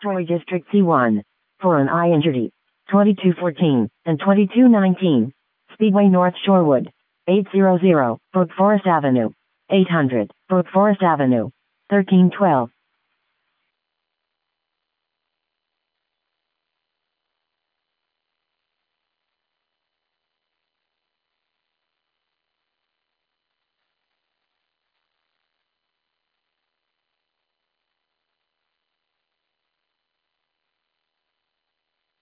Troy District C1. For an eye injury. 2214 and 2219. Speedway North Shorewood. 800 Brook Forest Avenue. 800 Brook Forest Avenue. 1312.